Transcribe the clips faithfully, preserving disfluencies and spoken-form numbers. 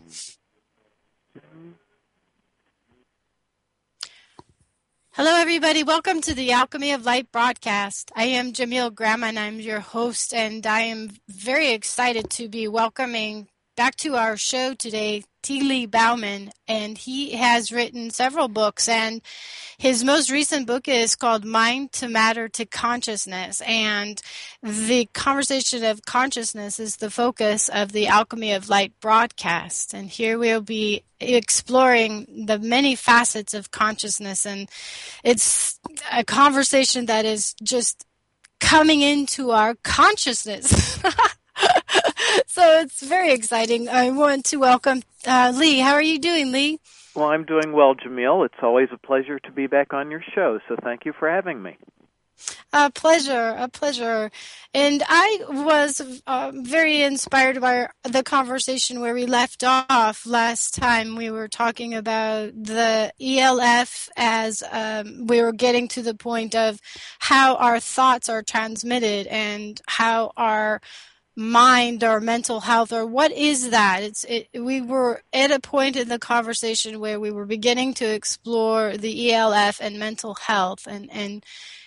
Hello, everybody. Welcome to the Alchemy of Light broadcast. I am Jamil Graham, and I'm your host, and I am very excited to be welcoming back to our show today T. Lee Bauman, and he has written several books, and his most recent book is called Mind to Matter to Consciousness, and the conversation of consciousness is the focus of the Alchemy of Light broadcast. And here we'll be exploring the many facets of consciousness, and it's a conversation that is just coming into our consciousness. So it's very exciting. I want to welcome uh, Lee. How are you doing, Lee? Well, I'm doing well, Jamil. It's always a pleasure to be back on your show, so thank you for having me. A pleasure, a pleasure. And I was uh, very inspired by the conversation where we left off last time. We were talking about the E L F as um, we were getting to the point of how our thoughts are transmitted and how our mind or mental health, or what is that? It's it, we were at a point in the conversation where we were beginning to explore the E L F and mental health, and and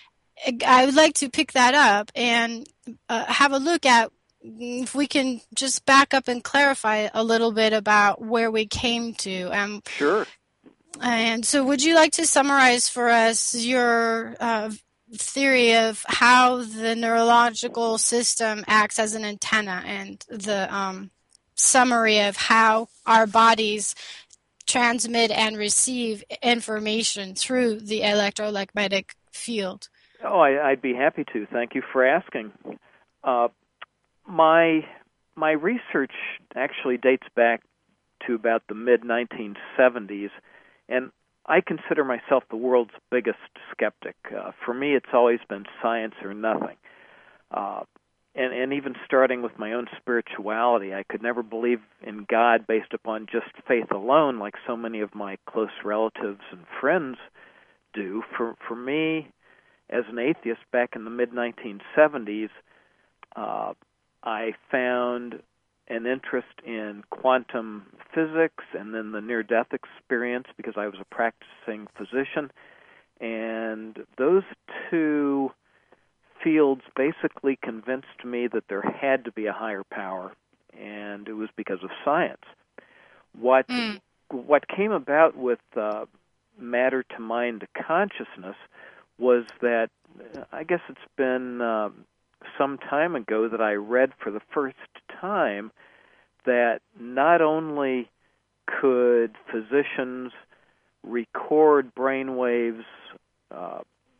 I would like to pick that up and uh, have a look at if we can just back up and clarify a little bit about where we came to. Um, sure. And so would you like to summarize for us your uh, theory of how the neurological system acts as an antenna, and the um, summary of how our bodies transmit and receive information through the electromagnetic field? Oh, I, I'd be happy to. Thank you for asking. Uh, my my research actually dates back to about the mid nineteen seventies, and I consider myself the world's biggest skeptic. Uh, for me, it's always been science or nothing. Uh, and, and even starting with my own spirituality, I could never believe in God based upon just faith alone, like so many of my close relatives and friends do. For for me, as an atheist back in the mid nineteen seventies, uh, I found an interest in quantum physics and then the near-death experience because I was a practicing physician. And those two fields basically convinced me that there had to be a higher power, and it was because of science. What mm. what came about with uh, matter to mind to consciousness was that, I guess it's been uh, some time ago that I read for the first time that not only could physicians record brain waves uh,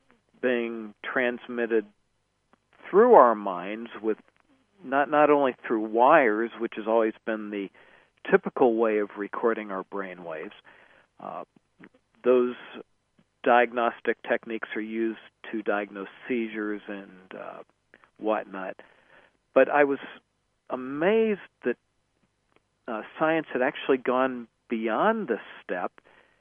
being transmitted through our minds with not not only through wires, which has always been the typical way of recording our brain waves. Uh, those diagnostic techniques are used to diagnose seizures and uh, whatnot. But I was amazed that uh, science had actually gone beyond this step,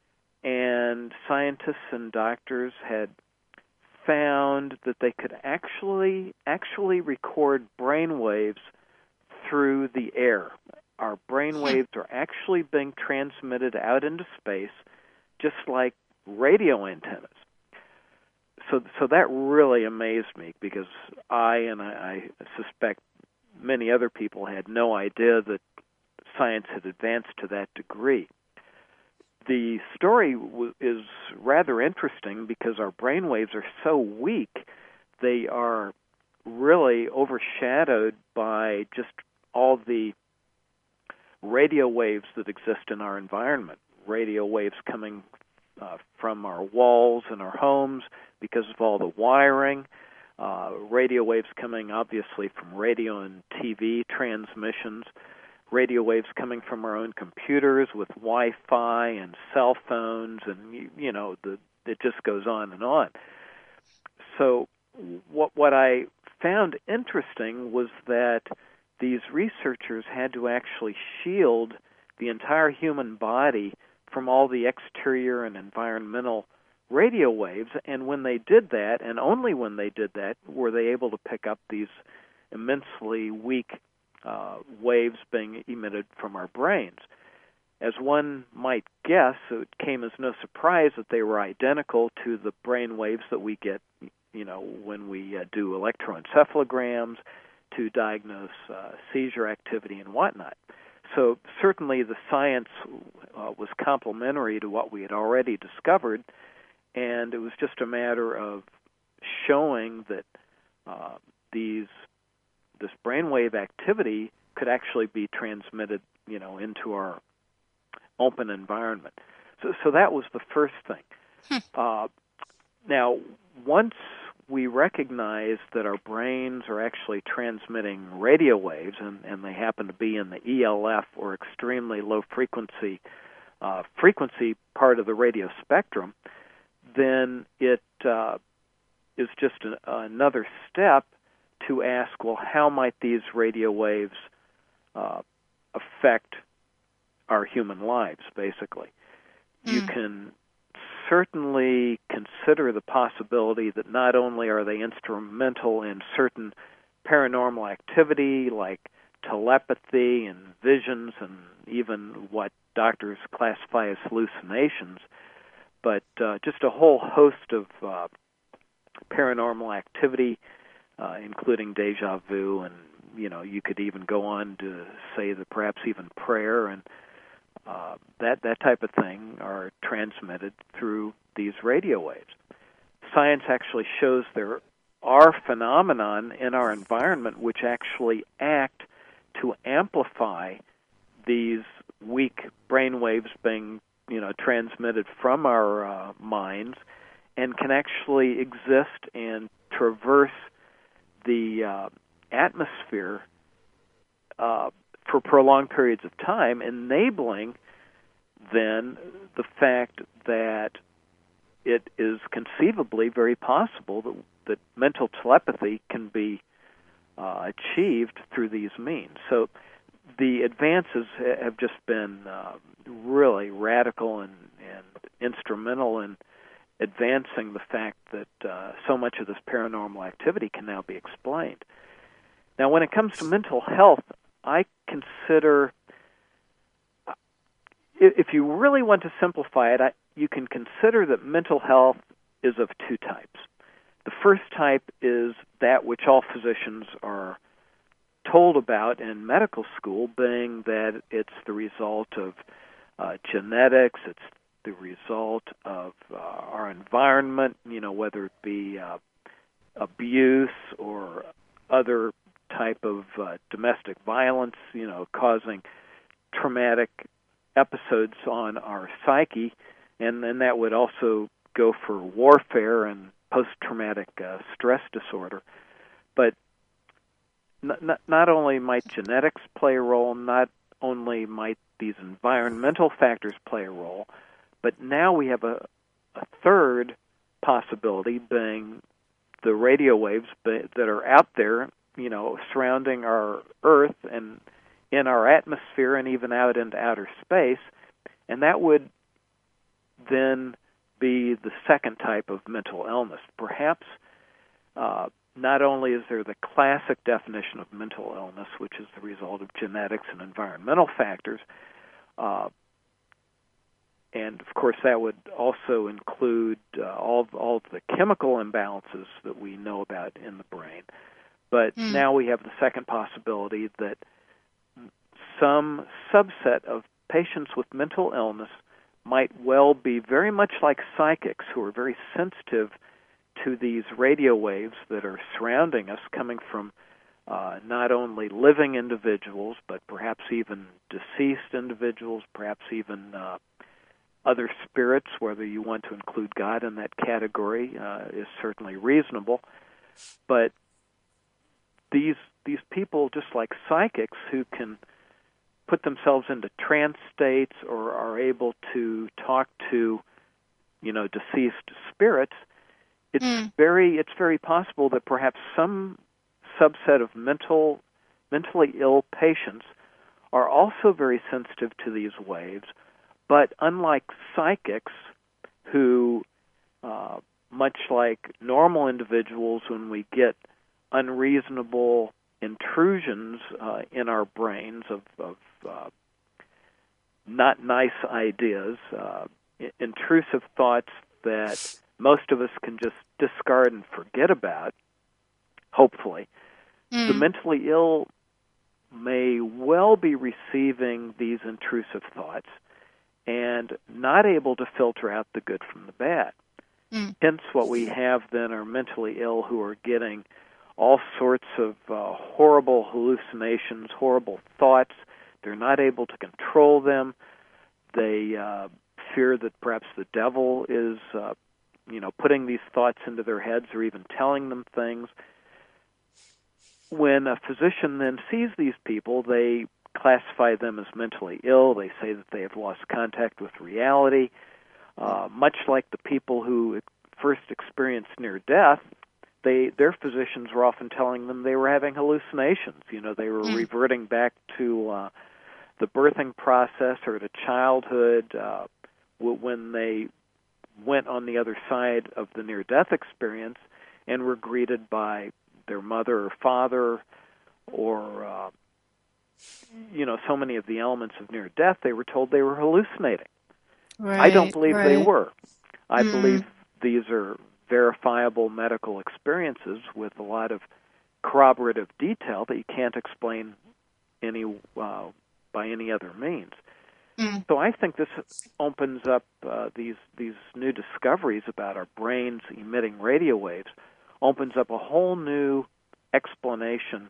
and scientists and doctors had found that they could actually actually record brain waves through the air. Our brain waves are actually being transmitted out into space, just like radio antennas. So, so that really amazed me because I, and I, I suspect many other people, had no idea that science had advanced to that degree. The story w- is rather interesting because our brain waves are so weak, they are really overshadowed by just all the radio waves that exist in our environment. Radio waves coming uh, from our walls in our homes because of all the wiring. Uh, radio waves coming obviously from radio and T V transmissions. Radio waves coming from our own computers with Wi-Fi and cell phones, and you, you know, the, it just goes on and on. So what what I found interesting was that these researchers had to actually shield the entire human body from all the exterior and environmental radio waves, and when they did that, and only when they did that, were they able to pick up these immensely weak uh, waves being emitted from our brains. as one might guess, it came as no surprise that they were identical to the brain waves that we get, you know, when we uh, do electroencephalograms to diagnose uh, seizure activity and whatnot. So certainly the science uh, was complementary to what we had already discovered, and it was just a matter of showing that uh, these this brainwave activity could actually be transmitted, you know, into our open environment. So, so that was the first thing. Hmm. Uh, now, once we recognize that our brains are actually transmitting radio waves, and, and they happen to be in the E L F, or extremely low frequency uh, frequency part of the radio spectrum, then it uh, is just a, another step to ask, well, how might these radio waves uh, affect our human lives, basically? Mm. You can certainly consider the possibility that not only are they instrumental in certain paranormal activity like telepathy and visions and even what doctors classify as hallucinations, but uh, just a whole host of uh, paranormal activity, uh, including deja vu, and you know, you could even go on to say that perhaps even prayer and uh, that that type of thing are transmitted through these radio waves. Science actually shows there are phenomena in our environment which actually act to amplify these weak brain waves being, you know, transmitted from our uh, minds, and can actually exist and traverse the uh, atmosphere uh, for prolonged periods of time, enabling then the fact that it is conceivably very possible that, that mental telepathy can be uh, achieved through these means. So the advances have just been uh, really radical and, and instrumental in advancing the fact that uh, so much of this paranormal activity can now be explained. Now, when it comes to mental health, I consider, if you really want to simplify it, I, you can consider that mental health is of two types. The first type is that which all physicians are told about in medical school, being that it's the result of uh, genetics, it's the result of uh, our environment, you know, whether it be uh, abuse or other type of uh, domestic violence, you know, causing traumatic episodes on our psyche, and then that would also go for warfare and post-traumatic uh, stress disorder. But n- not only might genetics play a role, not only might these environmental factors play a role, but now we have a, a third possibility, being the radio waves that are out there, you know, surrounding our Earth and in our atmosphere and even out into outer space, and that would then be the second type of mental illness. Perhaps uh, not only is there the classic definition of mental illness, which is the result of genetics and environmental factors, uh, and of course that would also include uh, all all of the chemical imbalances that we know about in the brain. But mm. now we have the second possibility that some subset of patients with mental illness might well be very much like psychics, who are very sensitive to these radio waves that are surrounding us, coming from uh, not only living individuals, but perhaps even deceased individuals, perhaps even uh, other spirits. Whether you want to include God in that category uh, is certainly reasonable. But these these people, just like psychics, who can put themselves into trance states or are able to talk to, you know, deceased spirits, it's mm. very it's very possible that perhaps some subset of mental mentally ill patients are also very sensitive to these waves. But unlike psychics, who, uh, much like normal individuals, when we get unreasonable intrusions uh, in our brains of, of uh, not nice ideas, uh, intrusive thoughts that most of us can just discard and forget about, hopefully. Mm. The mentally ill may well be receiving these intrusive thoughts and not able to filter out the good from the bad. Mm. Hence, what we have then are mentally ill who are getting all sorts of uh, horrible hallucinations, horrible thoughts. They're not able to control them. They uh, fear that perhaps the devil is, uh, you know, putting these thoughts into their heads or even telling them things. When a physician then sees these people, they classify them as mentally ill. They say that they have lost contact with reality. Uh, much like the people who first experienced near death, they their physicians were often telling them they were having hallucinations. You know, they were mm. reverting back to uh, the birthing process or to childhood uh, when they went on the other side of the near-death experience and were greeted by their mother or father or, uh, you know, so many of the elements of near-death, they were told they were hallucinating. Right, I don't believe right. they were. I mm. believe these are verifiable medical experiences with a lot of corroborative detail that you can't explain any uh, by any other means. Mm. So I think this opens up uh, these these new discoveries about our brains emitting radio waves, opens up a whole new explanation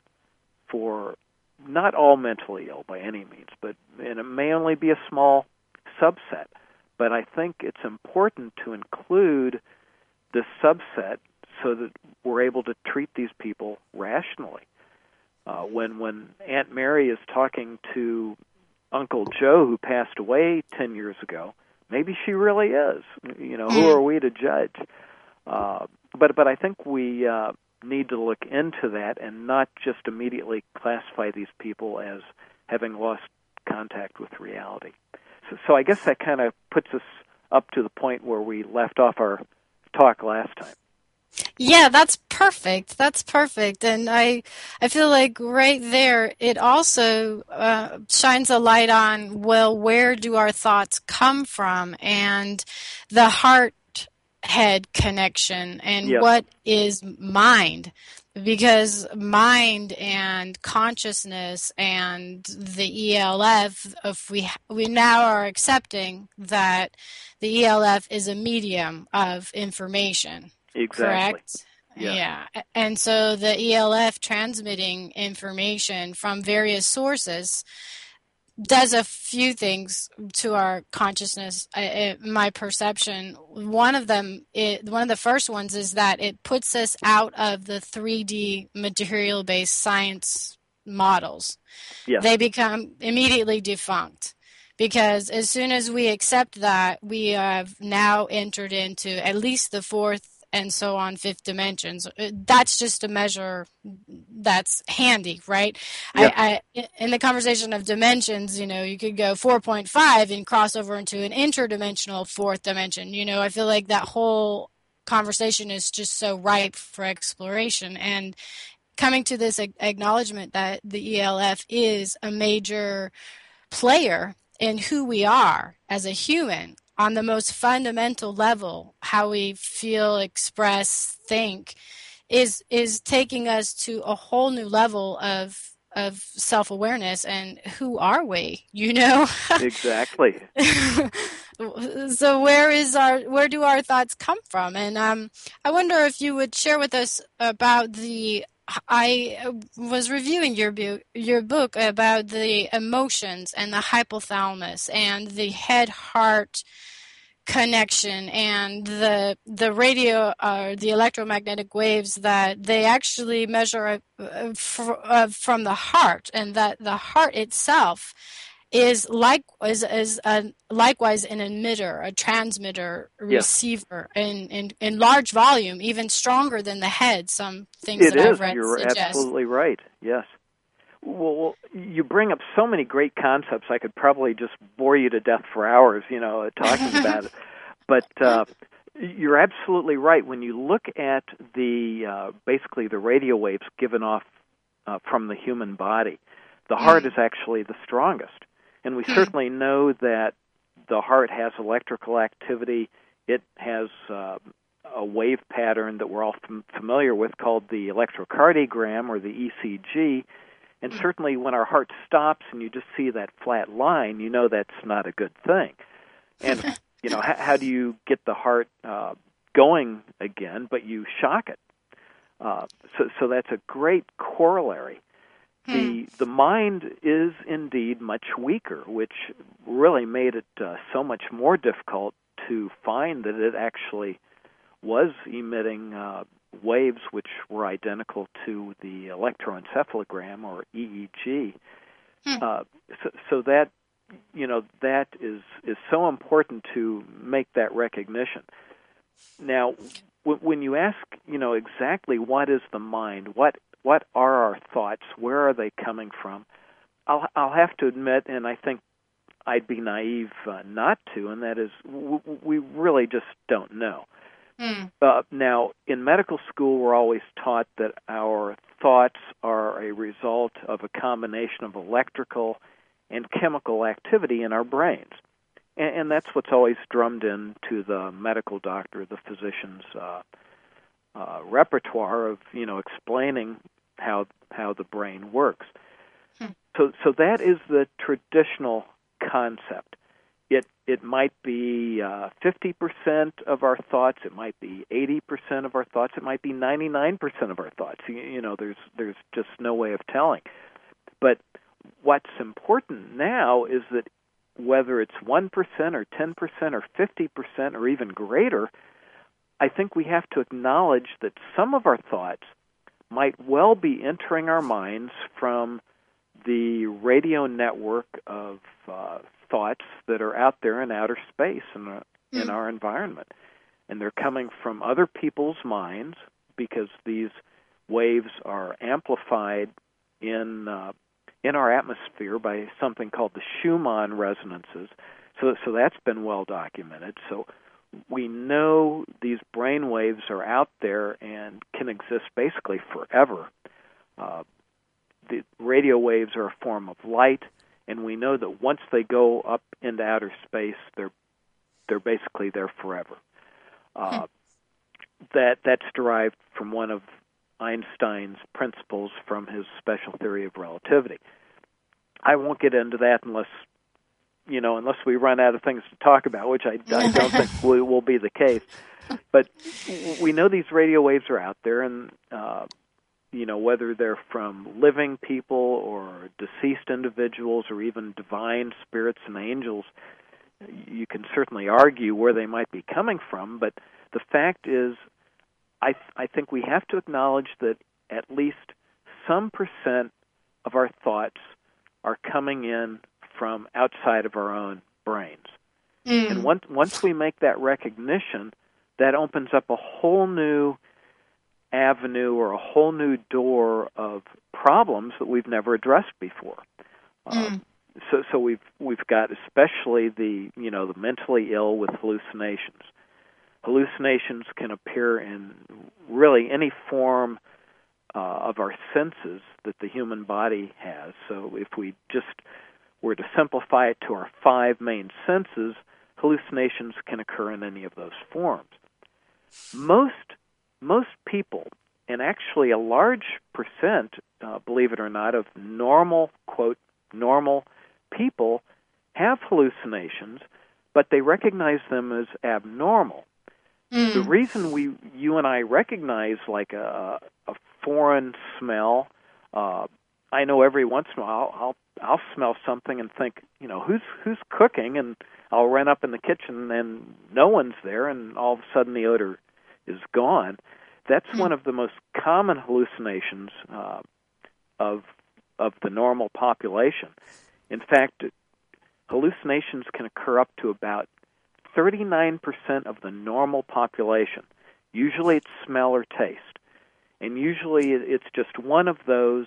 for not all mentally ill by any means, but and it may only be a small subset. But I think it's important to include this subset so that we're able to treat these people rationally. Uh, when when Aunt Mary is talking to Uncle Joe, who passed away ten years ago, maybe she really is. You know, who are we to judge? Uh, but but I think we uh, need to look into that and not just immediately classify these people as having lost contact with reality. So, so I guess that kind of puts us up to the point where we left off our talk last time. Yeah, that's perfect. That's perfect. And I I feel like right there it also uh, shines a light on, well, where do our thoughts come from and the heart-head connection and yes. what is mind? Because mind and consciousness and the E L F, if we we now are accepting that the E L F is a medium of information. Exactly. Correct? Yeah. yeah. And so the E L F transmitting information from various sources does a few things to our consciousness. I, I, my perception, one of them, it, one of the first ones is that it puts us out of the three D material-based science models. Yes. They become immediately defunct. Because as soon as we accept that, we have now entered into at least the fourth and so on fifth dimensions. That's just a measure that's handy, right? Yep. I, I, in the conversation of dimensions, you know, you could go four point five and cross over into an interdimensional fourth dimension. You know, I feel like that whole conversation is just so ripe for exploration. And coming to this acknowledgement that the E L F is a major player in who we are as a human on the most fundamental level, how we feel, express, think, is is taking us to a whole new level of of self-awareness and who are we, you know? Exactly. So where is our where do our thoughts come from? And um, I wonder if you would share with us about the I was reviewing your bu- your book about the emotions and the hypothalamus and the head-heart connection and the the radio uh, the electromagnetic waves that they actually measure uh, fr- uh, from the heart, and that the heart itself is like is, is a, likewise an emitter, a transmitter, a receiver yes. in, in in large volume, even stronger than the head. Some things it that is. I've read You're suggest. absolutely right. Yes. Well, you bring up so many great concepts. I could probably just bore you to death for hours, you know, talking about it. But uh, you're absolutely right. When you look at the uh, basically the radio waves given off uh, from the human body, the heart mm. is actually the strongest. And we certainly know that the heart has electrical activity. It has uh, a wave pattern that we're all fam- familiar with called the electrocardiogram or the E C G. And certainly when our heart stops and you just see that flat line, you know that's not a good thing. And, you know, how, how do you get the heart uh, going again, but you shock it? Uh, so, so that's a great corollary. The the mind is indeed much weaker, which really made it uh, so much more difficult to find that it actually was emitting uh, waves which were identical to the electroencephalogram or E E G. Hmm. Uh, so, so that you know that is is so important to make that recognition. Now, w- when you ask, you know, exactly what is the mind, what what are our thoughts, where are they coming from? I'll I'll have to admit, and I think I'd be naive uh, not to, and that is w- we really just don't know. Mm. Uh, now, in medical school, we're always taught that our thoughts are a result of a combination of electrical and chemical activity in our brains. And, and that's what's always drummed into the medical doctor, the physician's uh, uh, repertoire of, you know, explaining how how the brain works. Hmm. So, so that is the traditional concept. It it might be uh, fifty percent of our thoughts. It might be eighty percent of our thoughts. It might be ninety-nine percent of our thoughts. You, you know, there's there's just no way of telling. But what's important now is that whether it's one percent or ten percent or fifty percent or even greater, I think we have to acknowledge that some of our thoughts might well be entering our minds from the radio network of uh, thoughts that are out there in outer space in, uh, in our environment. And they're coming from other people's minds because these waves are amplified in uh, in our atmosphere by something called the Schumann resonances. So, so that's been well documented. So we know these brain waves are out there and can exist basically forever. Uh, the radio waves are a form of light, and we know that once they go up into outer space, they're they're basically there forever. Uh, that that's derived from one of Einstein's principles from his special theory of relativity. I won't get into that unless you know unless we run out of things to talk about, which I, I don't think will, will be the case. But we know these radio waves are out there, and uh, you know whether they're from living people or deceased individuals or even divine spirits and angels, you can certainly argue where they might be coming from. But the fact is, I th- I think we have to acknowledge that at least some percent of our thoughts are coming in from outside of our own brains. Mm. And once once we make that recognition, that opens up a whole new avenue or a whole new door of problems that we've never addressed before. Mm. Uh, so so we've we've got especially the you know the mentally ill with hallucinations. Hallucinations can appear in really any form uh, of our senses that the human body has. So if we just were to simplify it to our five main senses, hallucinations can occur in any of those forms. Most most people, and actually a large percent, uh, believe it or not, of normal, quote, normal people have hallucinations, but they recognize them as abnormal. Mm. The reason we, you and I recognize like a, a foreign smell, uh, I know every once in a while I'll I'll smell something and think, you know, who's who's cooking, and I'll run up in the kitchen and no one's there, and all of a sudden the odor is gone. That's mm. one of the most common hallucinations uh, of of the normal population. In fact, hallucinations can occur up to about thirty-nine percent of the normal population. Usually it's smell or taste. And usually it's just one of those,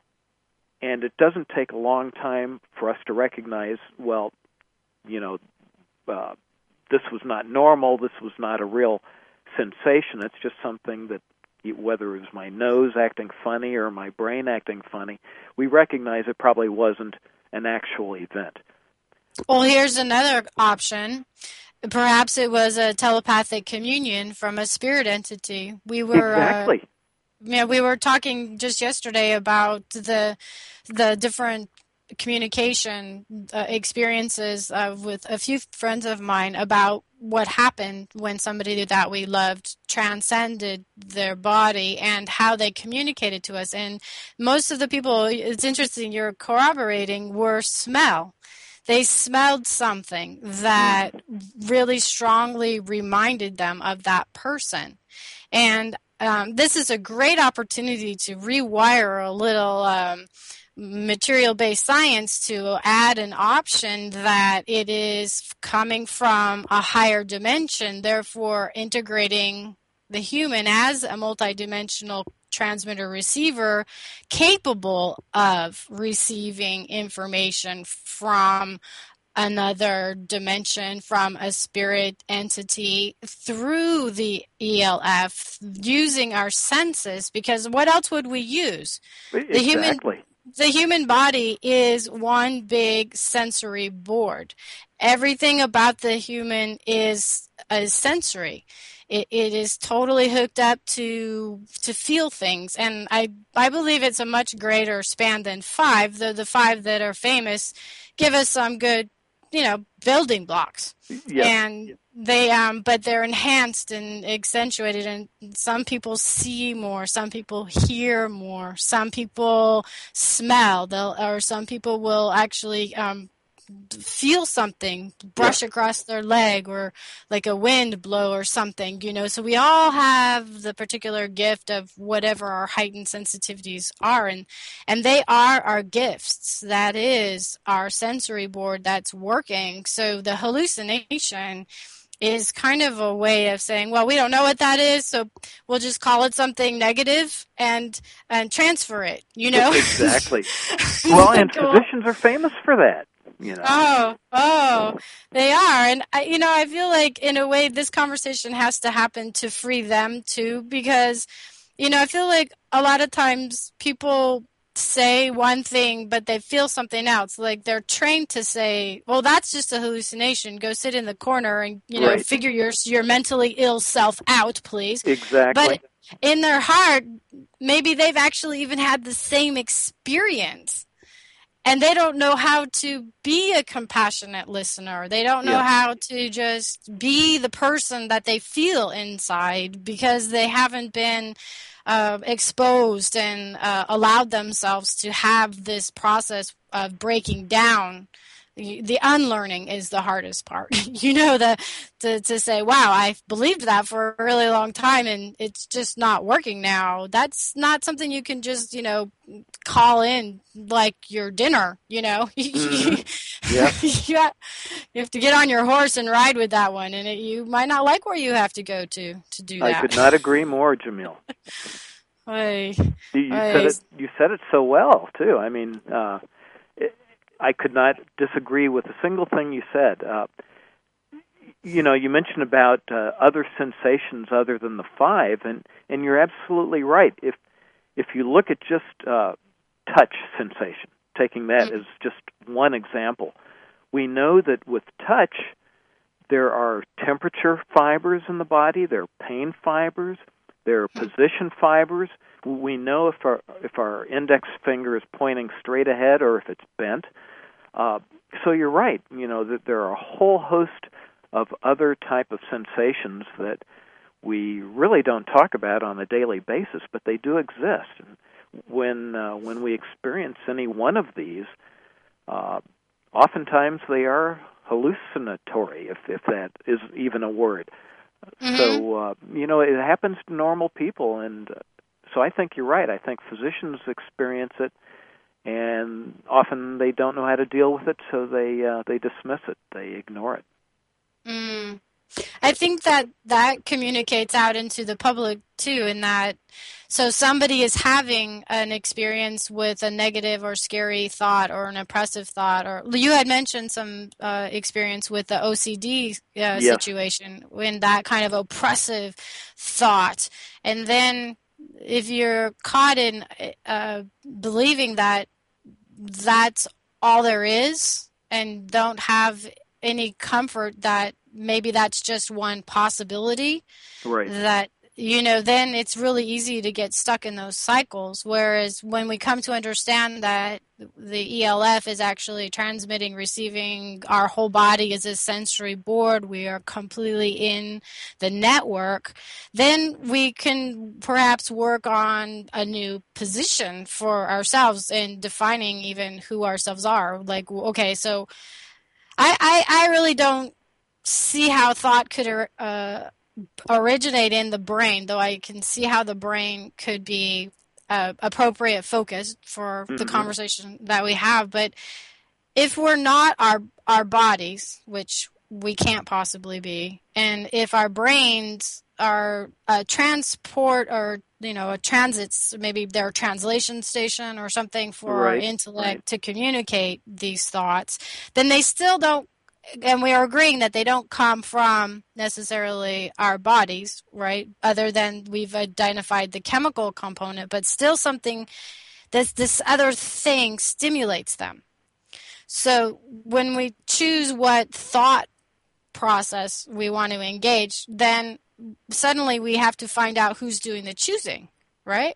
and it doesn't take a long time for us to recognize, well, you know, uh, this was not normal, this was not a real sensation. It's just something that, whether it was my nose acting funny or my brain acting funny, we recognize it probably wasn't an actual event. Well, here's another option. Perhaps it was a telepathic communion from a spirit entity. We were uh, Exactly. yeah, we were talking just yesterday about the the different communication uh, experiences uh, with a few friends of mine about what happened when somebody that we loved transcended their body and how they communicated to us. And most of the people, it's interesting, you're corroborating, were smell. They smelled something that Mm-hmm. really strongly reminded them of that person. And um, this is a great opportunity to rewire a little um, material-based science to add an option that it is coming from a higher dimension, therefore integrating the human as a multidimensional transmitter receiver capable of receiving information from another dimension, from a spirit entity through the E L F using our senses, because what else would we use? The human Exactly. the human body is one big sensory board. Everything about the human is a sensory. It, it is totally hooked up to to feel things, and I I believe it's a much greater span than five. Though the five that are famous give us some good, you know, building blocks, Yes. and they um but they're enhanced and accentuated, and some people see more, some people hear more, some people smell, they'll or some people will actually um feel something Yes. brush across their leg, or like a wind blow or something, you know. So we all have the particular gift of whatever our heightened sensitivities are, and and they are our gifts. That is our sensory board that's working. So the hallucination is kind of a way of saying, well, we don't know what that is, so we'll just call it something negative and and transfer it, you know. Exactly. Well, and Like, well, physicians are famous for that, you know. oh, oh, they are. And, I, you know, I feel like in a way this conversation has to happen to free them too, because, you know, I feel like a lot of times people say one thing, but they feel something else. Like they're trained to say, well, that's just a hallucination. Go sit in the corner and, you know, Right. figure your, your mentally ill self out, please. Exactly. But in their heart, maybe they've actually even had the same experience. And they don't know how to be a compassionate listener. They don't know Yes. how to just be the person that they feel inside, because they haven't been uh, exposed and uh, allowed themselves to have this process of breaking down. The unlearning is the hardest part. You know, the to, to say, wow, I've believed that for a really long time and it's just not working now. That's not something you can just, you know, call in like your dinner, you know. Mm-hmm. Yeah. you, have, you have to get on your horse and ride with that one, and it, you might not like where you have to go to to do that. I could not agree more, Jamil. Oy, You, you oy. said it. You said it so well too. I mean, uh, it, I could not disagree with a single thing you said. Uh, you know, you mentioned about uh, other sensations other than the five, and and you're absolutely right. If if you look at just uh, touch sensation, taking that mm-hmm. as just one example, we know that with touch, there are temperature fibers in the body, there are pain fibers, there are position fibers. We know if our if our index finger is pointing straight ahead or if it's bent. Uh, so you're right. You know that there are a whole host of other type of sensations that we really don't talk about on a daily basis, but they do exist. And when uh, when we experience any one of these, uh, oftentimes they are hallucinatory, if if that is even a word. Mm-hmm. So uh, you know, it happens to normal people, and uh, so I think you're right. I think physicians experience it, and often they don't know how to deal with it, so they uh, they dismiss it, they ignore it. Mm. I think that that communicates out into the public too, in that so somebody is having an experience with a negative or scary thought or an oppressive thought, or you had mentioned some uh, experience with the O C D uh, yes. situation, when that kind of oppressive thought, and then if you're caught in uh, believing that that's all there is, and don't have any comfort that maybe that's just one possibility, right. that, you know, then it's really easy to get stuck in those cycles. Whereas when we come to understand that the E L F is actually transmitting, receiving, our whole body is a sensory board, we are completely in the network, then we can perhaps work on a new position for ourselves in defining even who ourselves are. Like, okay, so I, I, I really don't see how thought could uh, originate in the brain, though I can see how the brain could be uh, appropriate focus for Mm-hmm. the conversation that we have. But if we're not our our bodies, which we can't possibly be, and if our brains are a transport or, you know, a transit, maybe they're a translation station or something for right, our intellect right. to communicate these thoughts, then they still don't, and we are agreeing that they don't come from necessarily our bodies, right? Other than we've identified the chemical component, but still something, this this other thing stimulates them. So when we choose what thought process we want to engage, then suddenly we have to find out who's doing the choosing, right?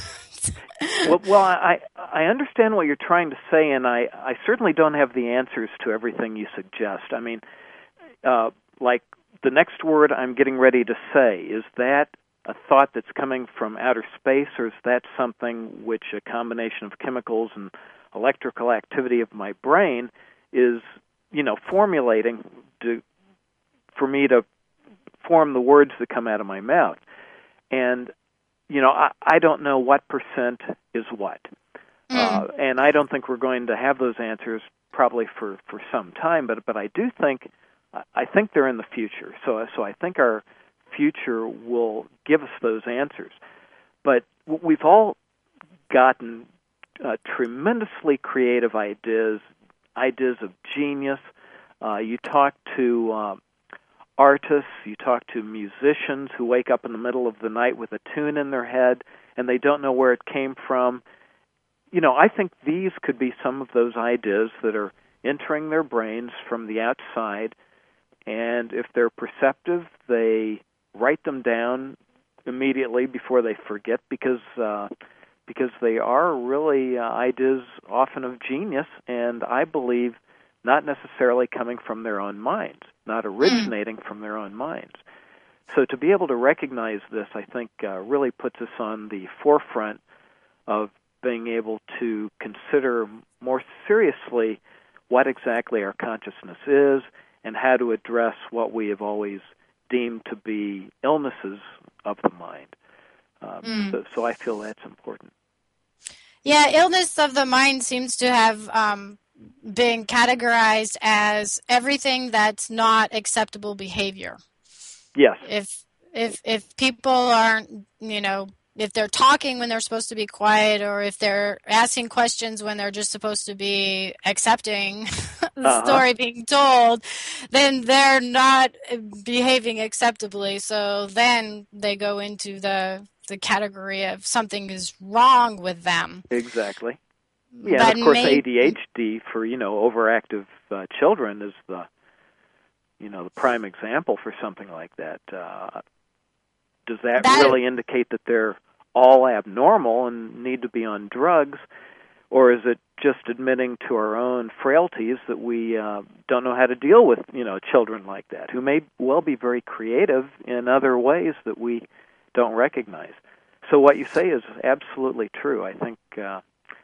well, well, I I understand what you're trying to say, and I, I certainly don't have the answers to everything you suggest. I mean, uh, like the next word I'm getting ready to say, is that a thought that's coming from outer space, or is that something which a combination of chemicals and electrical activity of my brain is, you know, formulating to, for me to form the words that come out of my mouth? And you know, I, I don't know what percent is what. Mm. Uh, and I don't think we're going to have those answers probably for, for some time, but but I do think, I think they're in the future. So so I think our future will give us those answers. But we've all gotten uh, tremendously creative ideas, ideas of genius. Uh, you talk to Uh, artists, you talk to musicians who wake up in the middle of the night with a tune in their head and they don't know where it came from. You know, I think these could be some of those ideas that are entering their brains from the outside, and if they're perceptive, they write them down immediately before they forget, because uh, because they are really uh, ideas often of genius, and I believe not necessarily coming from their own minds, not originating mm. from their own minds. So to be able to recognize this, I think, uh, really puts us on the forefront of being able to consider more seriously what exactly our consciousness is and how to address what we have always deemed to be illnesses of the mind. Um, mm. so, so I feel that's important. Yeah, illness of the mind seems to have um, been categorized as everything that's not acceptable behavior. Yes. If if if people aren't, you know, if they're talking when they're supposed to be quiet, or if they're asking questions when they're just supposed to be accepting the uh-huh. story being told, then they're not behaving acceptably. So then they go into the the category of something is wrong with them. Exactly. Yeah, but and of course may- A D H D for, you know, overactive uh, children is the, you know, the prime example for something like that. Uh, does that, that really indicate that they're all abnormal and need to be on drugs, or is it just admitting to our own frailties that we uh, don't know how to deal with, you know, children like that, who may well be very creative in other ways that we don't recognize? So what you say is absolutely true. I think uh,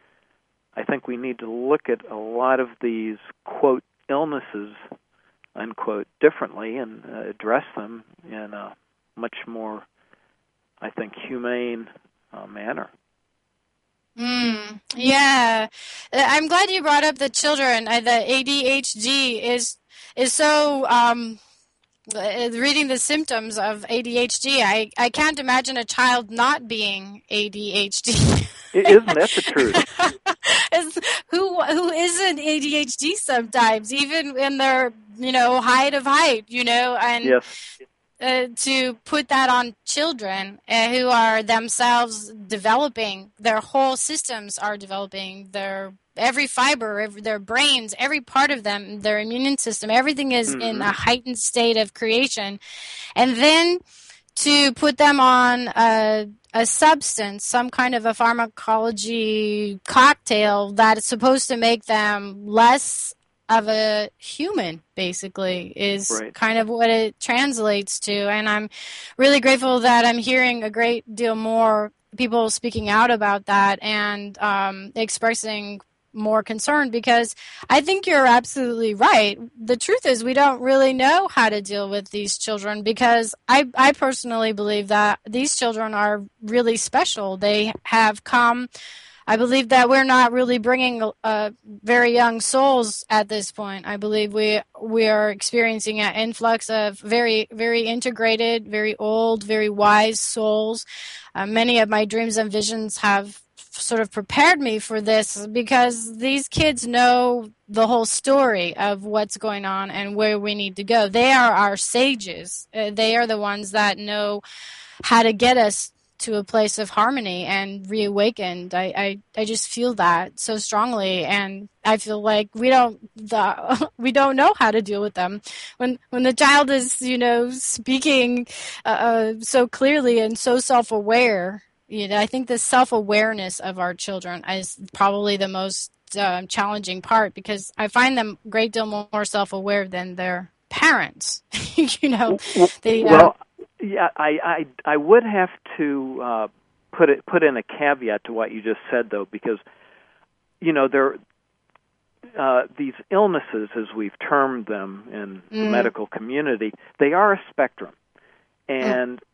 I think we need to look at a lot of these, quote, illnesses, unquote, differently and uh, address them in a much more, I think, humane uh, manner. Mm, yeah, I'm glad you brought up the children. Uh, the A D H D is is so. Um, reading the symptoms of A D H D, I, I can't imagine a child not being A D H D. Isn't that the truth? who who isn't A D H D sometimes, even in their, you know, height of height, you know, and yes. uh, to put that on children uh, who are themselves developing, their whole systems are developing, their every fiber, every, their brains, every part of them, their immune system, everything is mm-hmm. in a heightened state of creation. And then to put them on a, a substance, some kind of a pharmacology cocktail that is supposed to make them less of a human, basically, is right. kind of what it translates to. And I'm really grateful that I'm hearing a great deal more people speaking out about that and um, expressing more concern, because I think you're absolutely right. The truth is we don't really know how to deal with these children, because I, I personally believe that these children are really special. They have come I believe that we're not really bringing uh, very young souls at this point. I believe we we are experiencing an influx of very, very integrated, very old, very wise souls. Uh, many of my dreams and visions have sort of prepared me for this, because these kids know the whole story of what's going on and where we need to go. They are our sages. Uh, they are the ones that know how to get us to a place of harmony and reawakened. I, I, I just feel that so strongly, and I feel like we don't the, we don't know how to deal with them when when the child is, you know, speaking uh, so clearly and so self-aware. You know, I think the self-awareness of our children is probably the most uh, challenging part, because I find them a great deal more self-aware than their parents. you know, they. Uh, well, Yeah, I, I I would have to uh, put it put in a caveat to what you just said, though, because you know there uh, these illnesses, as we've termed them in mm. the medical community, they are a spectrum, and mm.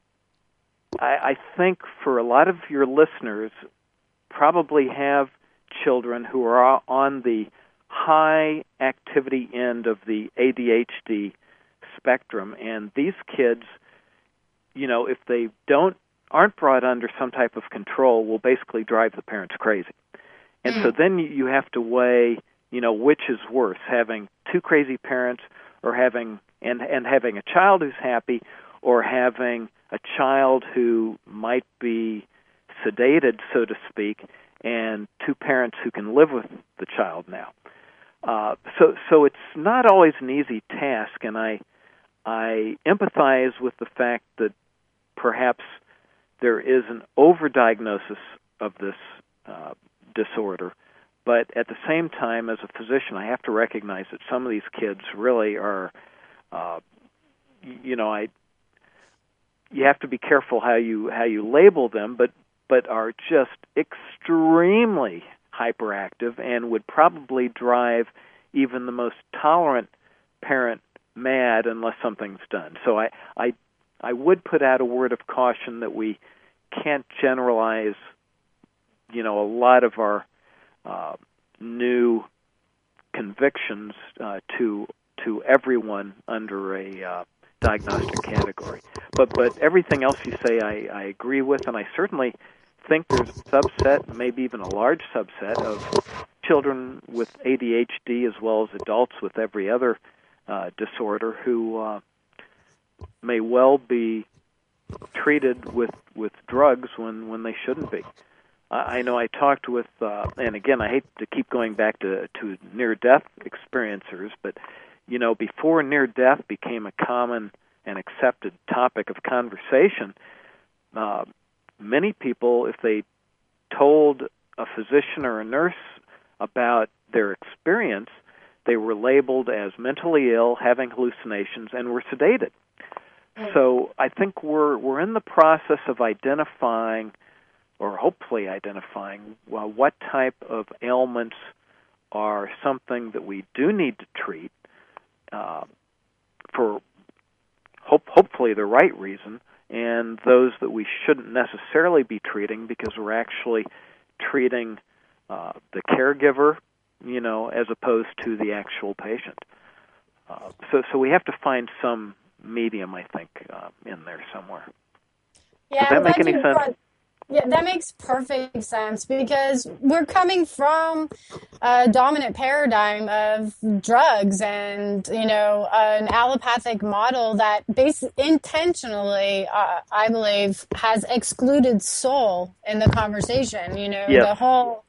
I, I think for a lot of your listeners, probably have children who are on the high activity end of the A D H D spectrum, and these kids, you know, if they don't aren't brought under some type of control, will basically drive the parents crazy. And mm. so then you have to weigh, you know, which is worse, having two crazy parents or having and and having a child who's happy, or having a child who might be sedated, so to speak, and two parents who can live with the child now. Uh, so so it's not always an easy task, and I I empathize with the fact that perhaps there is an overdiagnosis of this uh, disorder, but at the same time, as a physician, I have to recognize that some of these kids really are, uh, you know, I you have to be careful how you how you label them, but but are just extremely hyperactive and would probably drive even the most tolerant parent mad unless something's done. So I, I, I would put out a word of caution that we can't generalize, you know, a lot of our uh, new convictions uh, to to everyone under a uh, diagnostic category. But but everything else you say, I, I agree with, and I certainly think there's a subset, maybe even a large subset, of children with A D H D as well as adults with every other Uh, disorder who uh, may well be treated with, with drugs when, when they shouldn't be. I, I know I talked with, uh, and again, I hate to keep going back to, to near-death experiencers, but, you know, before near-death became a common and accepted topic of conversation, uh, many people, if they told a physician or a nurse about their experience, they were labeled as mentally ill, having hallucinations, and were sedated. Mm. So I think we're we're in the process of identifying, or hopefully identifying, well, what type of ailments are something that we do need to treat uh, for hope, hopefully the right reason, and those that we shouldn't necessarily be treating because we're actually treating uh, the caregiver, you know, as opposed to the actual patient. Uh, so, so we have to find some medium, I think, uh, in there somewhere. Yeah, Does that make any sense? Brought, yeah, that makes perfect sense, because we're coming from a dominant paradigm of drugs and, you know, an allopathic model that basically intentionally, uh, I believe, has excluded soul in the conversation. You know, yes. the whole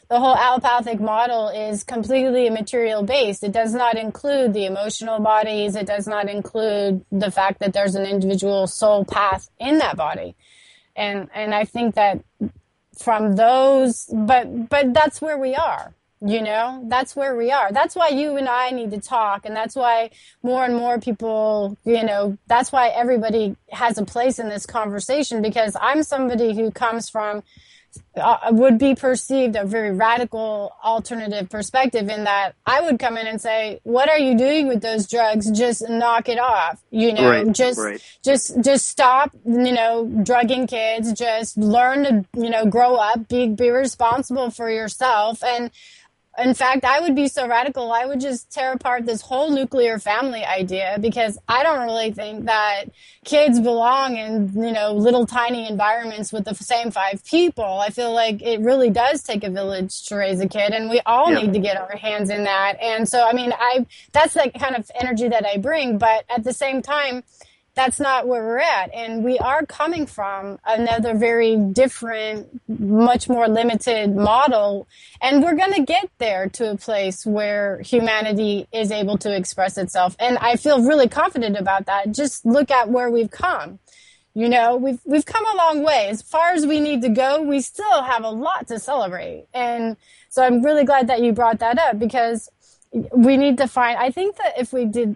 the whole allopathic model is completely material based. It does not include the emotional bodies. It does not include the fact that there's an individual soul path in that body. And, and I think that from those, but, but that's where we are. You know, that's where we are. That's why you and I need to talk. And that's why more and more people, you know, that's why everybody has a place in this conversation, because I'm somebody who comes from, uh, would be perceived a very radical alternative perspective, in that I would come in and say, what are you doing with those drugs? Just knock it off. You know, right, just, right. just, just stop, you know, drugging kids. Just learn to, you know, grow up, be, be responsible for yourself. And, in fact, I would be so radical, I would just tear apart this whole nuclear family idea, because I don't really think that kids belong in, you know, little tiny environments with the same five people. I feel like it really does take a village to raise a kid, and we all Yeah. need to get our hands in that. And so, I mean, I that's the kind of energy that I bring, but at the same time, that's not where we're at. And we are coming from another very different, much more limited model. And we're going to get there to a place where humanity is able to express itself. And I feel really confident about that. Just look at where we've come. You know, we've, we've come a long way. As far as we need to go, we still have a lot to celebrate. And so I'm really glad that you brought that up, because we need to find, I think that if we did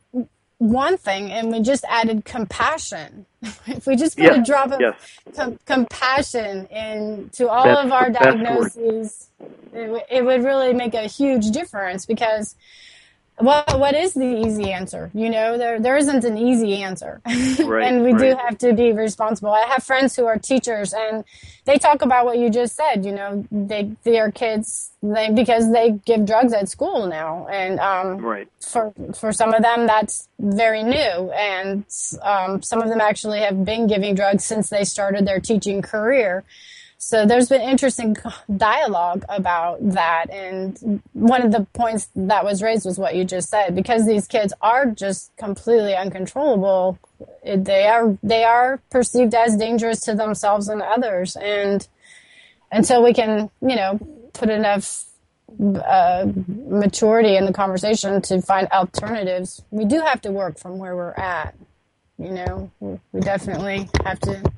one thing and we just added compassion, if we just put yes, a drop of yes. com- compassion into all That's of our the best word. diagnoses, it, w- it would really make a huge difference. Because well, what is the easy answer? You know, there there isn't an easy answer. Right, And we right. do have to be responsible. I have friends who are teachers, and they talk about what you just said. You know, they their kids, they because they give drugs at school now, and um, Right. for for some of them that's very new, and um, some of them actually have been giving drugs since they started their teaching career. So there's been interesting dialogue about that. And one of the points that was raised was what you just said, because these kids are just completely uncontrollable. They are, they are perceived as dangerous to themselves and others. And until we can, you know, put enough uh, maturity in the conversation to find alternatives, we do have to work from where we're at. You know, we definitely have to,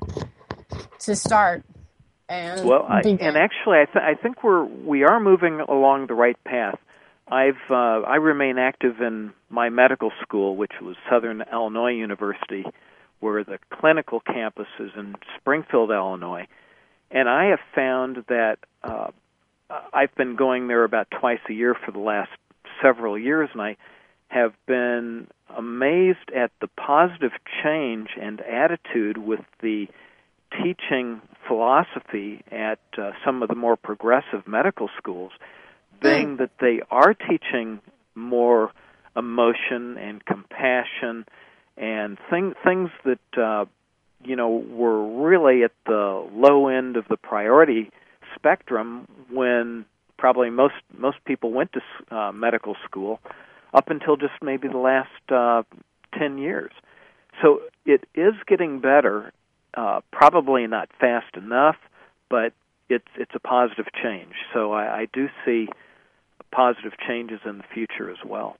to start. And well, I, and actually, I, th- I think we're we are moving along the right path. I've uh, I remain active in my medical school, which was Southern Illinois University, where the clinical campus is in Springfield, Illinois, and I have found that uh, I've been going there about twice a year for the last several years, and I have been amazed at the positive change and attitude with the teaching philosophy at uh, some of the more progressive medical schools, being mm. that they are teaching more emotion and compassion and thing, things that uh, you know were really at the low end of the priority spectrum when probably most most people went to uh, medical school up until just maybe the last uh, ten years. So it is getting better. Uh, probably not fast enough, but it's it's a positive change. So I, I do see positive changes in the future as well.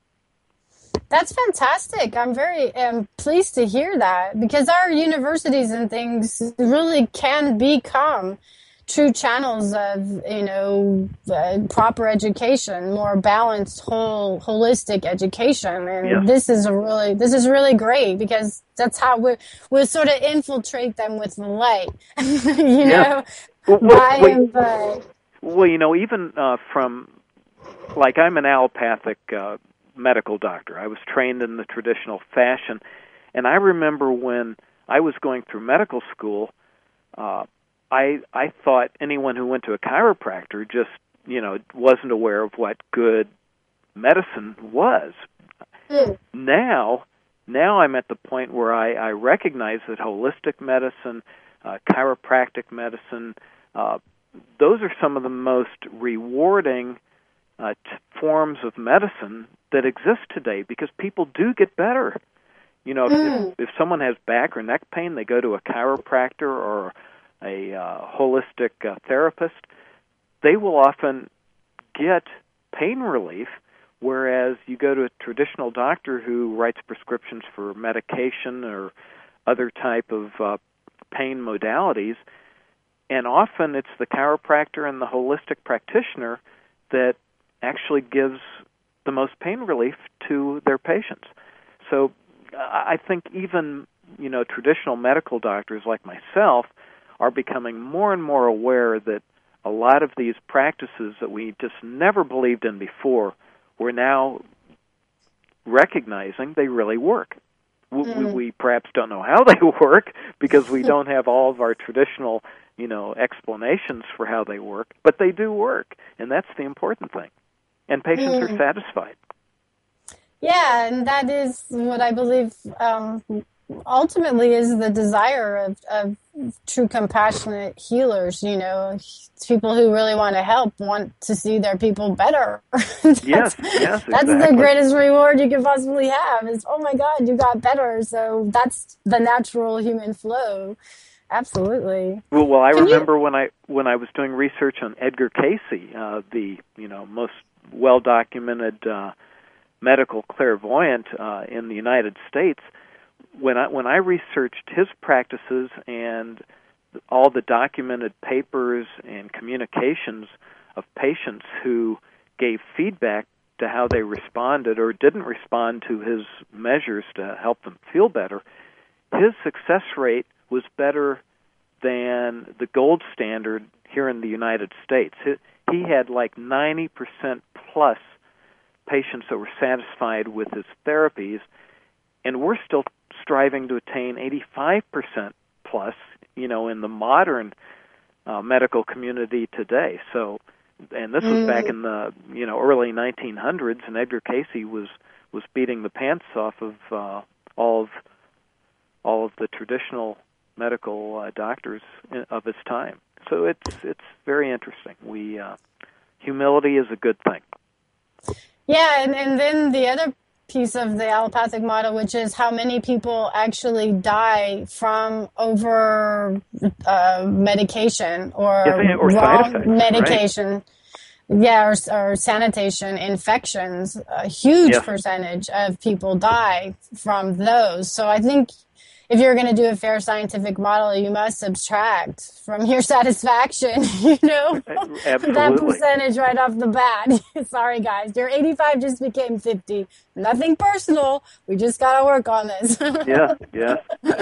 That's fantastic. I'm very um, pleased to hear that, because our universities and things really can become true channels of, you know, uh, proper education, more balanced, whole, holistic education. And yes. this is a really, this is really great, because that's how we we sort of infiltrate them with the light, you know, well, by well, and by. Well, you know, even uh, from, like, I'm an allopathic uh, medical doctor. I was trained in the traditional fashion, and I remember when I was going through medical school, uh, I I thought anyone who went to a chiropractor just, you know, wasn't aware of what good medicine was. Mm. Now, now I'm at the point where I, I recognize that holistic medicine, uh, chiropractic medicine, uh, those are some of the most rewarding uh, t- forms of medicine that exist today, because people do get better. You know, Mm. if, if someone has back or neck pain, they go to a chiropractor or a uh, holistic uh, therapist. they will often get pain relief, whereas you go to a traditional doctor who writes prescriptions for medication or other type of uh, pain modalities, and often it's the chiropractor and the holistic practitioner that actually gives the most pain relief to their patients. So I think even, you know, traditional medical doctors like myself are becoming more and more aware that a lot of these practices that we just never believed in before, we're now recognizing they really work. We, mm. we perhaps don't know how they work because we don't have all of our traditional, you know, explanations for how they work, but they do work, and that's the important thing. And patients mm. are satisfied. Yeah, and that is what I believe um, ultimately is the desire of, of true compassionate healers. You know, people who really want to help want to see their people better. that's, yes, yes, That's exactly. the greatest reward you can possibly have is, oh my God, you got better. So that's the natural human flow. Absolutely. Well, well, I Can remember you... when I when I was doing research on Edgar Cayce, uh, the you know most well documented uh, medical clairvoyant uh, in the United States. When I when I researched his practices and all the documented papers and communications of patients who gave feedback to how they responded or didn't respond to his measures to help them feel better, his success rate was better than the gold standard here in the United States. He had like ninety percent plus patients that were satisfied with his therapies, and we're still striving to attain eighty-five percent plus, you know, in the modern uh, medical community today. So, and this was mm. back in the, you know, early nineteen hundreds, and Edgar Cayce was was beating the pants off of uh, all of all of the traditional medical uh, doctors of his time. So it's it's very interesting. We uh, humility is a good thing. Yeah, and, and then the other piece of the allopathic model, which is how many people actually die from over uh, medication or, yeah, or wrong effects, medication. Right? Yeah, or, or sanitation infections. A huge yes. percentage of people die from those. So I think if you're going to do a fair scientific model, you must subtract from your satisfaction, you know, Absolutely. that percentage right off the bat. Sorry, guys. Your eighty-five just became fifty. Nothing personal. We just got to work on this. yeah, yeah.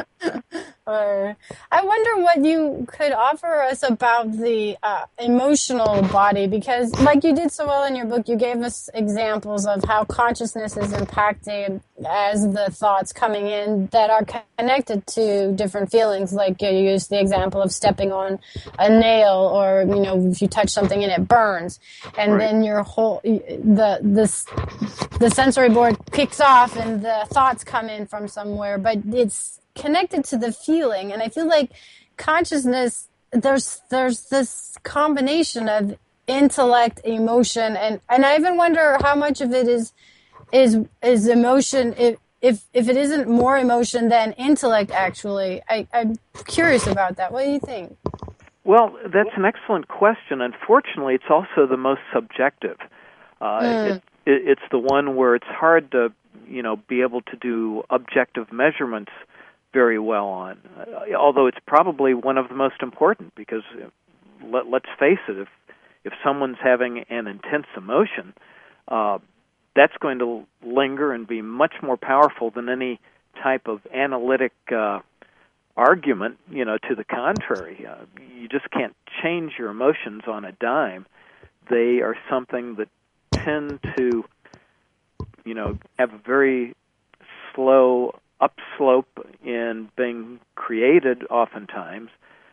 Or, I wonder what you could offer us about the uh, emotional body, because like you did so well in your book, you gave us examples of how consciousness is impacted as the thoughts coming in that are connected to different feelings. Like you used the example of stepping on a nail, or, you know, if you touch something and it burns, and right. then your whole, the, this, the sensory board kicks off and the thoughts come in from somewhere, but it's connected to the feeling. And I feel like consciousness, there's there's this combination of intellect, emotion, and and I even wonder how much of it is is is emotion, if if if it isn't more emotion than intellect. Actually, I, I'm curious about that. What do you think? Well, that's an excellent question. Unfortunately, it's also the most subjective. Uh, mm. it, it, it's the one where it's hard to, you know, be able to do objective measurements very well on, uh, although it's probably one of the most important, because uh, let, let's face it, if if someone's having an intense emotion, uh, that's going to linger and be much more powerful than any type of analytic uh, argument, you know, to the contrary. Uh, you just can't change your emotions on a dime. They are something that tend to, you know, have a very slow upslope in being created oftentimes,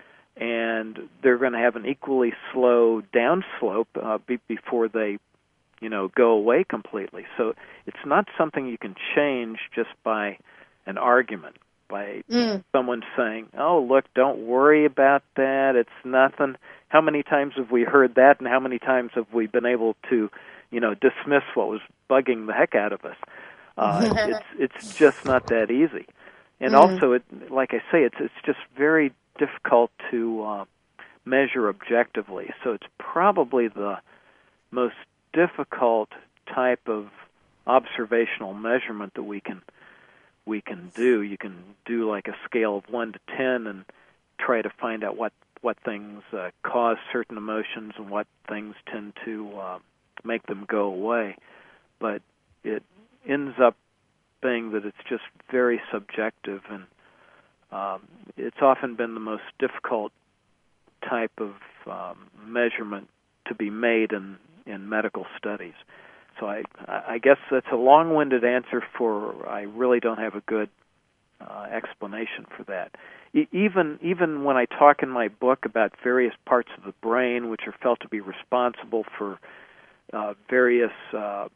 and they're going to have an equally slow downslope uh, be- before they, you know, go away completely. So it's not something you can change just by an argument, by mm. someone saying, oh, look, don't worry about that, it's nothing. How many times have we heard that, and how many times have we been able to, you know, dismiss what was bugging the heck out of us? Uh, it's it's just not that easy, and mm. also, it, like I say, it's it's just very difficult to uh, measure objectively. So it's probably the most difficult type of observational measurement that we can we can do. You can do like a scale of one to ten and try to find out what what things uh, cause certain emotions and what things tend to uh, make them go away. But it ends up being that it's just very subjective, and um, it's often been the most difficult type of um, measurement to be made in, in medical studies. So I, I guess that's a long-winded answer for I really don't have a good uh, explanation for that. E- even even when I talk in my book about various parts of the brain which are felt to be responsible for uh, various uh,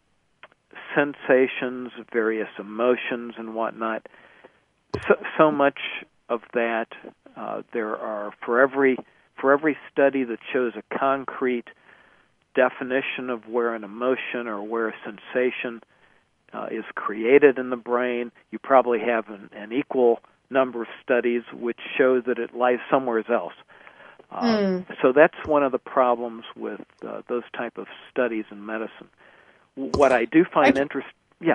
sensations, various emotions, and whatnot, so, so much of that uh, there are for every for every study that shows a concrete definition of where an emotion or where a sensation uh, is created in the brain, you probably have an, an equal number of studies which show that it lies somewhere else. Um, mm. So that's one of the problems with uh, those type of studies in medicine. What I do find interesting, yeah.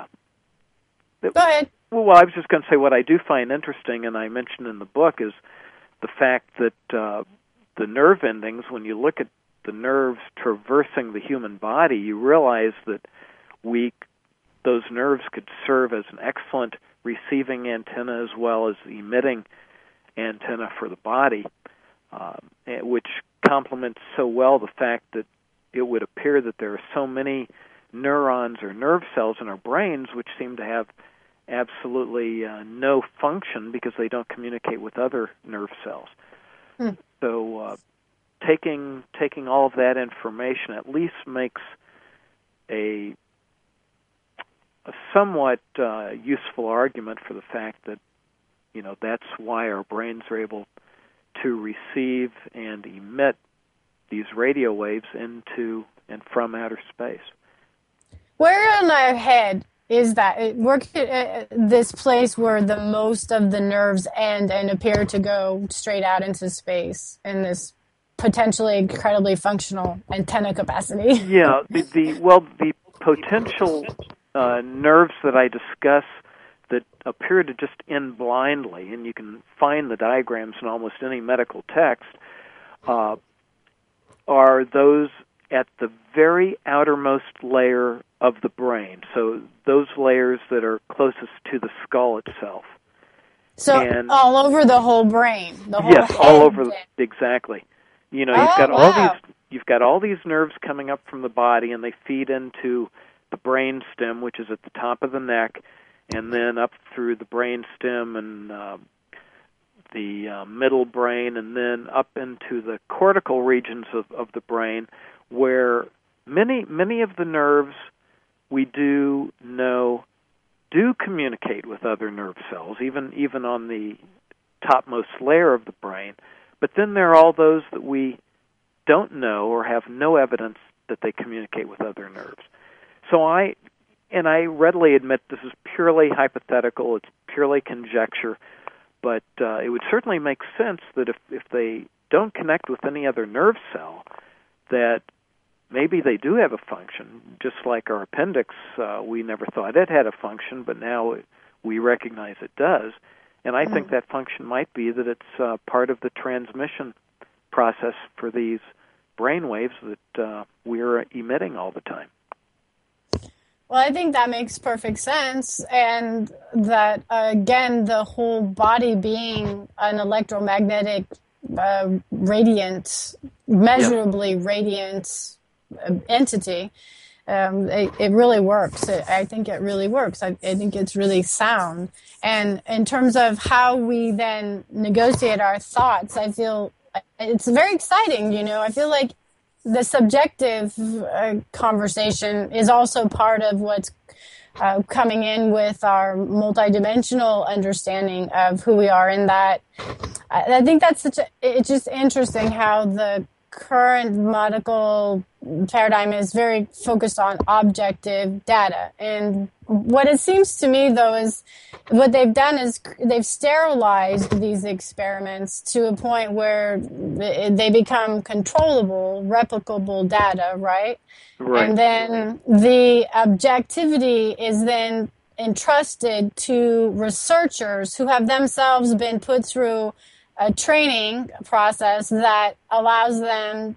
Go ahead. Well, I was just going to say what I do find interesting, and I mentioned in the book, is the fact that uh, the nerve endings, when you look at the nerves traversing the human body, you realize that we those nerves could serve as an excellent receiving antenna as well as emitting antenna for the body, um, which complements so well the fact that it would appear that there are so many neurons or nerve cells in our brains which seem to have absolutely uh, no function because they don't communicate with other nerve cells. Hmm. So uh, taking taking all of that information at least makes a a somewhat uh, useful argument for the fact that, you know, that's why our brains are able to receive and emit these radio waves into and from outer space. Where in our head is that? We're uh, this place where the most of the nerves end and appear to go straight out into space in this potentially incredibly functional antenna capacity. Yeah, the, the well, the potential uh, nerves that I discuss that appear to just end blindly, and you can find the diagrams in almost any medical text, uh, are those at the very outermost layer of the brain, so those layers that are closest to the skull itself. So and, all over the whole brain, the whole yes, head. all over the, exactly. You know, oh, you've got wow. all these you've got all these nerves coming up from the body, and they feed into the brain stem, which is at the top of the neck, and then up through the brain stem and uh, the uh, middle brain, and then up into the cortical regions of, of the brain, where many many of the nerves we do know do communicate with other nerve cells, even even on the topmost layer of the brain. But then there are all those that we don't know or have no evidence that they communicate with other nerves. So I, and I readily admit this is purely hypothetical, it's purely conjecture, but uh, it would certainly make sense that if, if they don't connect with any other nerve cell, that maybe they do have a function, just like our appendix. Uh, we never thought it had a function, but now we recognize it does. And I mm. think that function might be that it's uh, part of the transmission process for these brain waves that uh, we're emitting all the time. Well, I think that makes perfect sense, and that, uh, again, the whole body being an electromagnetic, uh, radiant, measurably yeah. radiant entity, um, it, it really works. It, I think it really works. I, I think it's really sound. And in terms of how we then negotiate our thoughts, I feel it's very exciting, you know. I feel like the subjective uh, conversation is also part of what's uh, coming in with our multidimensional understanding of who we are. In that, I think that's such a, it's just interesting how the current medical paradigm is very focused on objective data. And what it seems to me, though, is what they've done is they've sterilized these experiments to a point where they become controllable, replicable data, right? Right. And then the objectivity is then entrusted to researchers who have themselves been put through a training process that allows them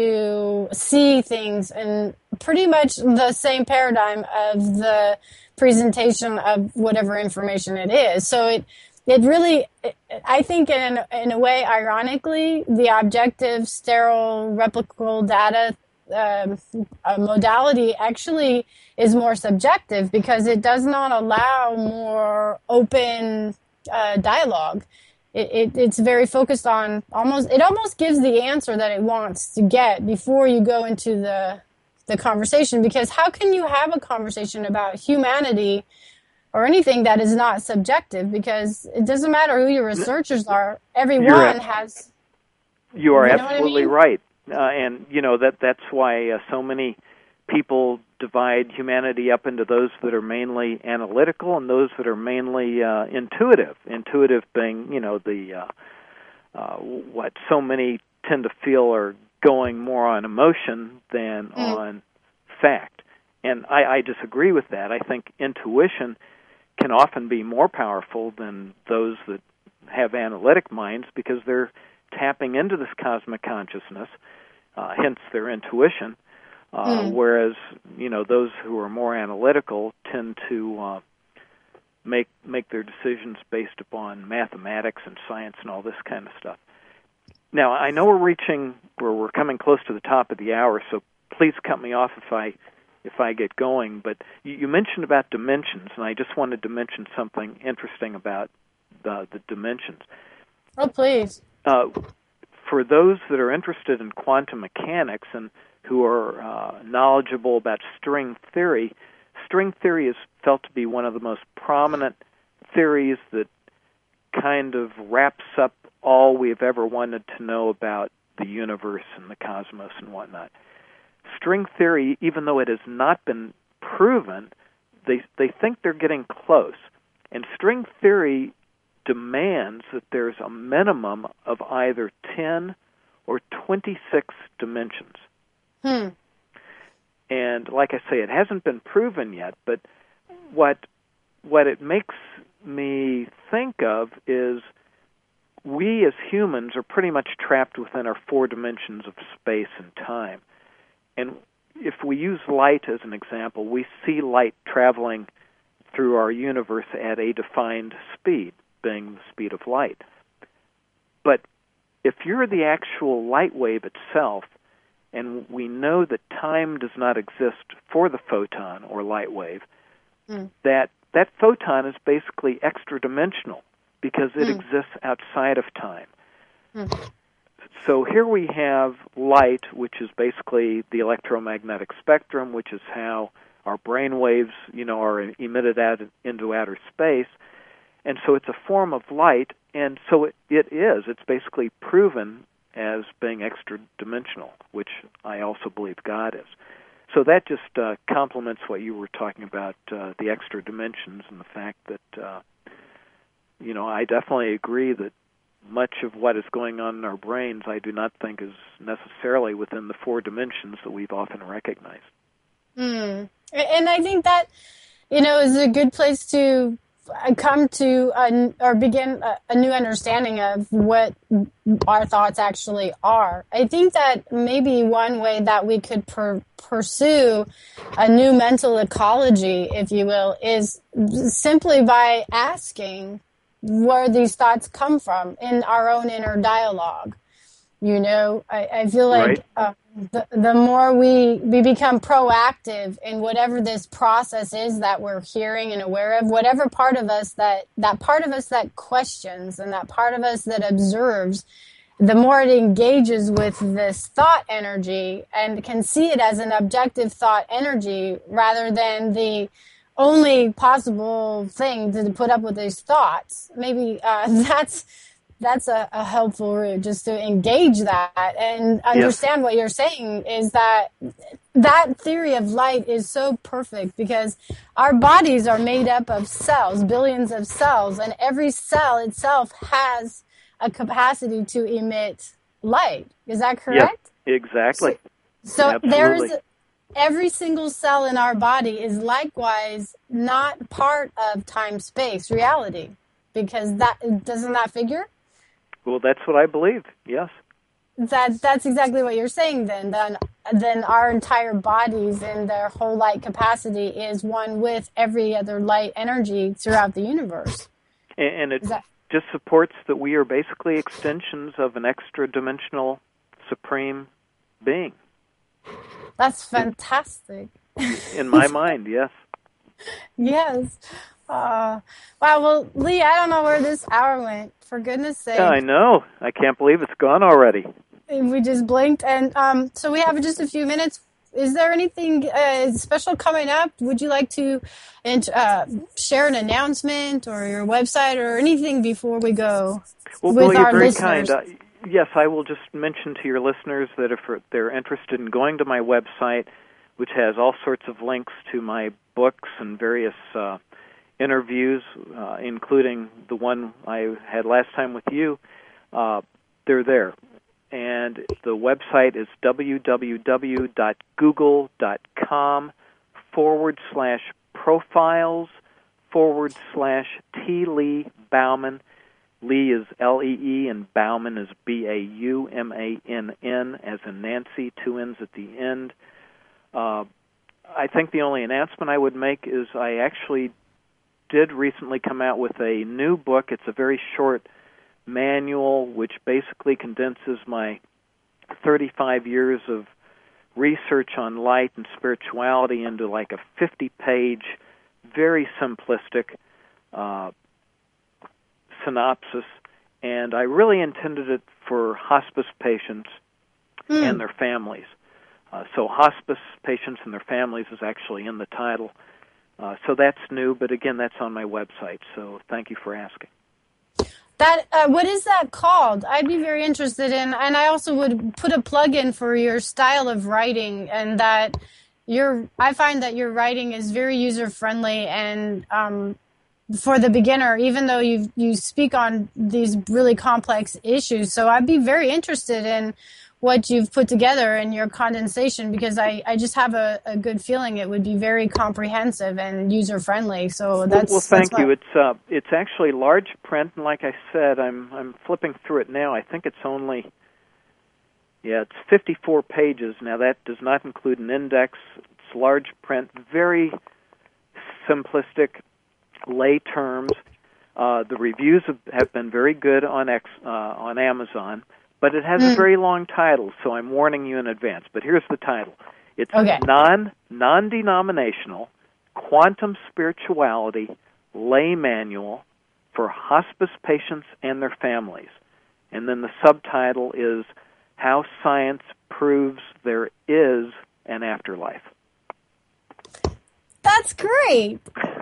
to see things in pretty much the same paradigm of the presentation of whatever information it is. So it it really, I think in, in a way, ironically, the objective, sterile, replicable data um, uh, modality actually is more subjective because it does not allow more open uh, dialogue. It, it, it's very focused on almost, it almost gives the answer that it wants to get before you go into the the conversation, because how can you have a conversation about humanity or anything that is not subjective? Because it doesn't matter who your researchers are, everyone You're, has... You are you know absolutely I mean? right. Uh, and, you know, that that's why uh, so many people divide humanity up into those that are mainly analytical and those that are mainly uh, intuitive. Intuitive being, you know, the uh, uh, what so many tend to feel are going more on emotion than mm. on fact. And I, I disagree with that. I think intuition can often be more powerful than those that have analytic minds because they're tapping into this cosmic consciousness, uh, hence their intuition. Uh, mm. Whereas, you know, those who are more analytical tend to uh, make make their decisions based upon mathematics and science and all this kind of stuff. Now, I know we're reaching, where we're coming close to the top of the hour, so please cut me off if I if I get going. But you, you mentioned about dimensions, and I just wanted to mention something interesting about the, the dimensions. Oh, please. Uh, for those that are interested in quantum mechanics and who are uh, knowledgeable about string theory, string theory is felt to be one of the most prominent theories that kind of wraps up all we've ever wanted to know about the universe and the cosmos and whatnot. String theory, even though it has not been proven, they they think they're getting close. And string theory demands that there's a minimum of either ten or twenty-six dimensions. Hmm. And like I say, it hasn't been proven yet, but what what it makes me think of is we as humans are pretty much trapped within our four dimensions of space and time. And if we use light as an example, we see light traveling through our universe at a defined speed, being the speed of light. But if you're the actual light wave itself, and we know that time does not exist for the photon or light wave, mm. that that photon is basically extra-dimensional because it mm. exists outside of time. Mm. So here we have light, which is basically the electromagnetic spectrum, which is how our brain waves, you know, are emitted out into outer space. And so it's a form of light, and so it, it is. It's basically proven as being extra-dimensional, which I also believe God is. So that just uh, complements what you were talking about, uh, the extra dimensions and the fact that, uh, you know, I definitely agree that much of what is going on in our brains I do not think is necessarily within the four dimensions that we've often recognized. Mm. And I think that, you know, is a good place to come to a, or begin a, a new understanding of what our thoughts actually are. I think that maybe one way that we could per, pursue a new mental ecology, if you will, is simply by asking where these thoughts come from in our own inner dialogue. You know, I, I feel like right. uh, the, the more we, we become proactive in whatever this process is that we're hearing and aware of, whatever part of us that, that part of us that questions and that part of us that observes, the more it engages with this thought energy and can see it as an objective thought energy rather than the only possible thing to put up with these thoughts. Maybe uh, that's that's a, a helpful route, just to engage that and understand Yes. what you're saying is that that theory of light is so perfect because our bodies are made up of cells, billions of cells, and every cell itself has a capacity to emit light. Is that Yes, correct? exactly. So, so there's Absolutely. every single cell in our body is likewise not part of time-space reality, because that doesn't that figure? Well, that's what I believe. Yes. That that's exactly what you're saying. Then, then, then our entire bodies and their whole light capacity is one with every other light energy throughout the universe. And, and it that, just supports that we are basically extensions of an extra-dimensional supreme being. That's fantastic. In, in my mind, yes. Yes. Uh, wow. Well, Lee, I don't know where this hour went. For goodness sake. Yeah, I know. I can't believe it's gone already. We just blinked, and um, so we have just a few minutes. Is there anything uh, special coming up? Would you like to uh, share an announcement or your website or anything before we go well, with well, our you're very listeners? kind. Uh, yes, I will just mention to your listeners that if they're interested in going to my website, which has all sorts of links to my books and various uh, interviews, uh, including the one I had last time with you, uh, they're there. And the website is www.google.com forward slash profiles forward slash T. Lee Bauman. Lee is L E E and Bauman is B A U M A N N, as in Nancy, two N's at the end. Uh, I think the only announcement I would make is I actually did recently come out with a new book. It's a very short manual which basically condenses my thirty-five years of research on light and spirituality into like a fifty-page, very simplistic uh, synopsis. And I really intended it for hospice patients mm. and their families. Uh, so hospice patients and their families is actually in the title. Uh, so that's new, but again, that's on my website. So thank you for asking. That uh, what is that called? I'd be very interested in, and I also would put a plug in for your style of writing, and that your I find that your writing is very user friendly and um, for the beginner, even though you you speak on these really complex issues. So I'd be very interested in what you've put together in your condensation, because I, I just have a, a good feeling it would be very comprehensive and user friendly. So that's well. well thank that's you. It's uh, it's actually large print, and like I said, I'm I'm flipping through it now. I think it's only yeah, it's fifty-four pages. Now that does not include an index. It's large print, very simplistic, lay terms. Uh, the reviews have, have been very good on X, uh, on Amazon. But it has mm. a very long title, so I'm warning you in advance. But here's the title. It's okay. non, non-denominational quantum spirituality lay manual for hospice patients and their families. And then the subtitle is How Science Proves There Is an Afterlife. That's great.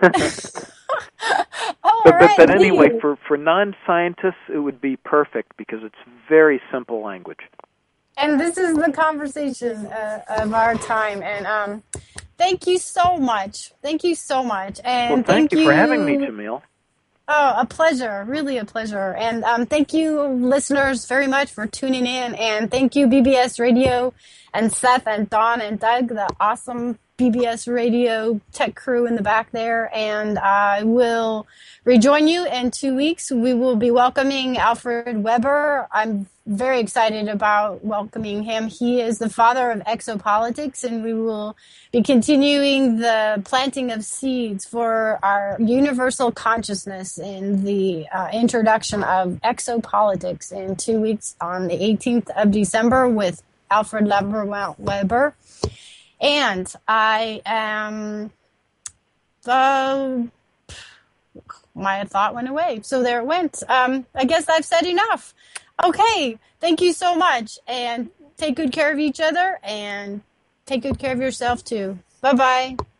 Oh, but, right, but, but anyway, for, for non-scientists, it would be perfect because it's very simple language. And this is the conversation uh, of our time. And um, thank you so much. Thank you so much. And well, thank, thank you, you for having me, Jamil. Oh, a pleasure. Really a pleasure. And um, thank you, listeners, very much for tuning in. And thank you, B B S Radio, and Seth and Don and Doug, the awesome B B S Radio tech crew in the back there. And I will rejoin you in two weeks. We will be welcoming Alfred Weber. I'm very excited about welcoming him. He is the father of exopolitics, and we will be continuing the planting of seeds for our universal consciousness in the uh, introduction of exopolitics in two weeks on the eighteenth of December with Alfred Weber. And I am, uh, my thought went away. So there it went. Um, I guess I've said enough. Okay. Thank you so much. And take good care of each other and take good care of yourself too. Bye-bye.